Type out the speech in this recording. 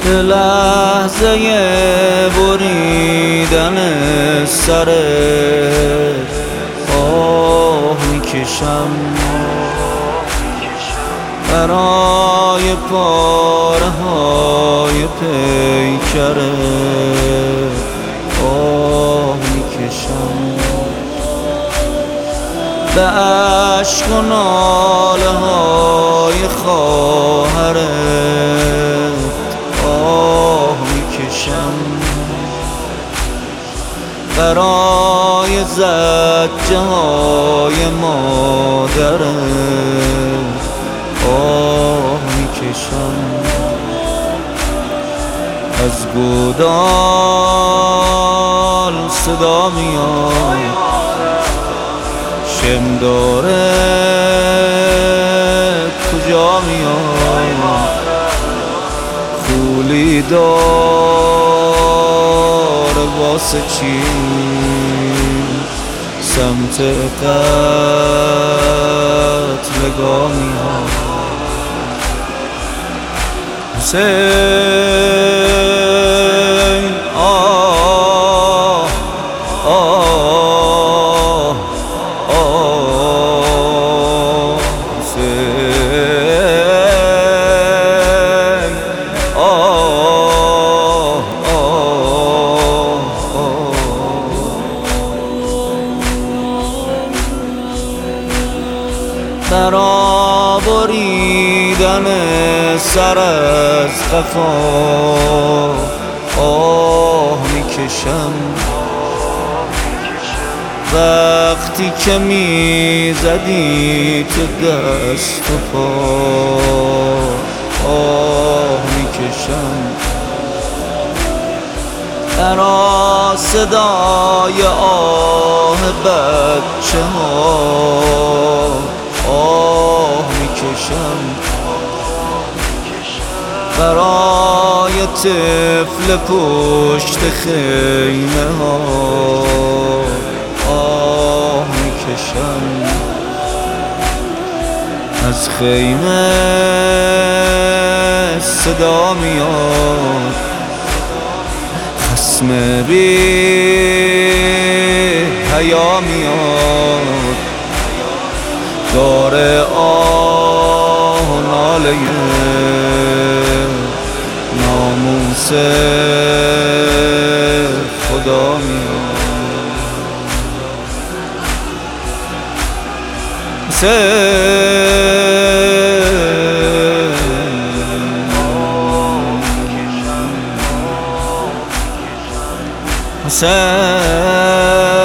لحظه بریدن سر آه میکشم برای پاره های پیکر آه میکشم به عشق و ناله های خواهرت آه میکشم برای زجه های مادرت آه میکشم از گودال صدا میاد شم داره کجا میاد خولی داره واسه چی سمت قتلگاه میاد حسین آه آه آه حسین آه برا بریدن سر از قفا آه میکشم وقتی که میزدی تو دست و پا آه میکشم برا صدای آه بچه ها آه میکشم برای طفل پشت خیمه ها آه میکشم از خیمه صدا میاد خصم بی حیا میاد داره آه و ناله ناموس خدا میاد حسین